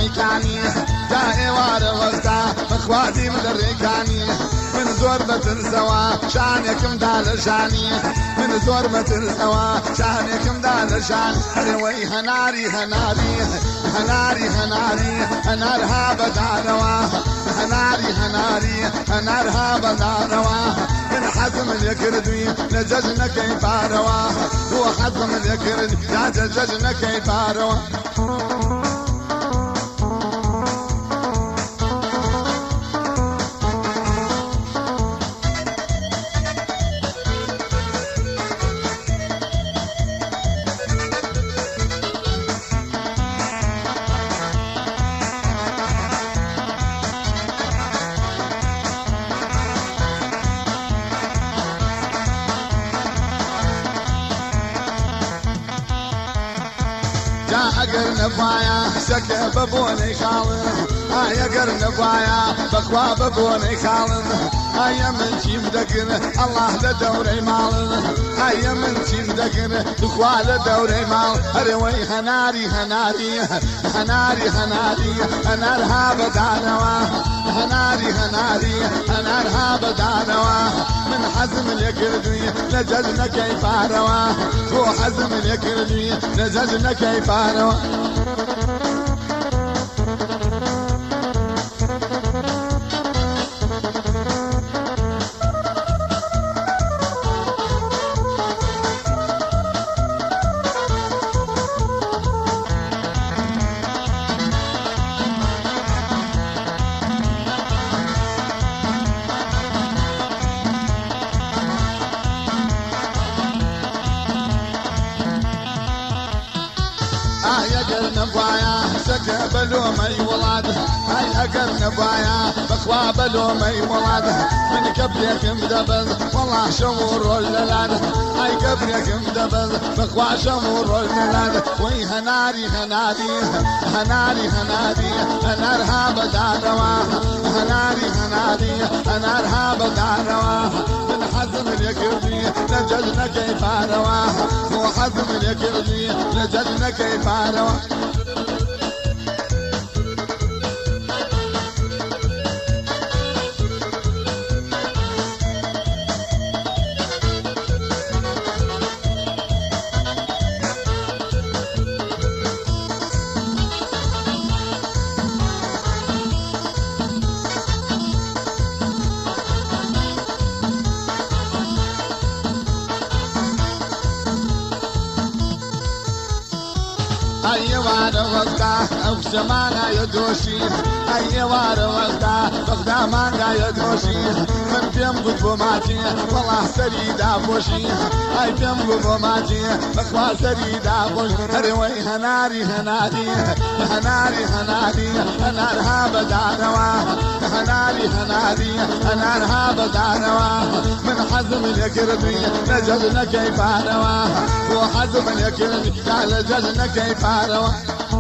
شيكاني جاء وارغتا بخواتي مدركاني من زور بترسوا شانكم دال شاني من زور بترسوا شانكم دال شان روي هناري هناري هناري هناري هنارها بداروا هناري هناري هنارها بداروا من حزم اليكردوي نجزنا كيف روا هو حزم اليكردوي نجزنا كيف روا اقر نفايا سكه ببوني خالد هاي اقر نفايا بخوا ببوني خالد هاي من شيف دقر الله لدوري مال هاي من شيف دقر بخوا لدوري مال روي هناري هناري هناري هناري هنارها بدانوا هناري هناري هنارها بدانوا من حزم اليكردوي نجزنا كيف روا هو حزم اليكردوي نجزنا كيف روا نبايا سكه بلو مي ولاد هاي اقر نبايا بخوا بلو مي ولاد من كبريك مدبز والله شمور الليلاد هاي كبريك مدبز بخوا شمور الليلاد وي هناري هناري هناري هناري هنارها بدانوا هناري هناري هنارها بدانوا من حزم اليكردي نجزنا كيف روا هو حزم اليكردي نجزنا كيف روا ايوار وقتا او سمانا يدوشي ايوار وقتا بغدا مانغا يدوشي من فيم قطبو ماتي والله سريدا فوشي اي فيم قطبو ماتي بخوا سريدا فوشي روي هناري هناري هناري هناري هنارها بدانوا هناري هناري هنارها بدانوا من حزم اليكردي نجزنا كيف روا هو حزم اليكردي نجزنا كيف روا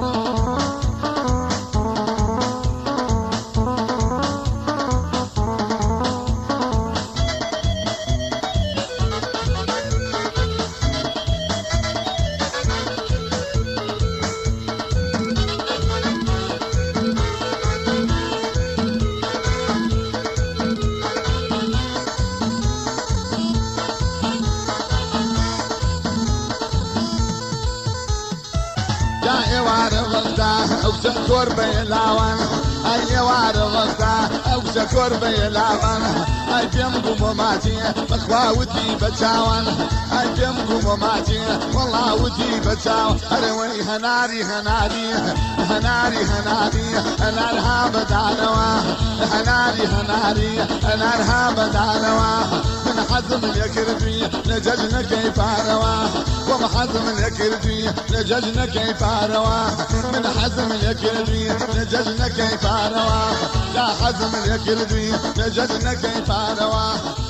او سكور بيلاوان اي وار غزا او سكور بيلاوان اي بيمقو ماتي بخوا ودي بتاوان اي بيمقو ماتي والله ودي بتاوان روي هناري هناري هناري هناري هنارها بدانوا هناري هناري هنارها بدانوا من حزم اليكردي نجزنا كيف روا ومحزم اليكردي نجزنا كيف روا من حزم اليكردي نجزنا كيف روا لا حزم اليكردي نجزنا كيف روا